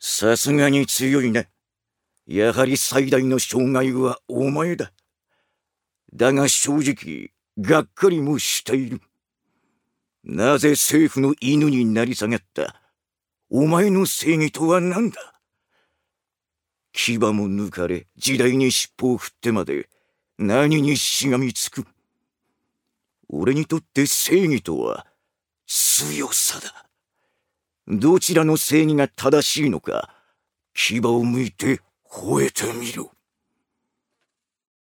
さすがに強いな。やはり最大の障害はお前だ。だが正直、がっかりもしている。なぜ政府の犬になり下がったお前の正義とは何だ。牙も抜かれ、時代に尻尾を振ってまで何にしがみつく。俺にとって正義とは強さだ。どちらの正義が正しいのか、牙を向いて吠えてみろ。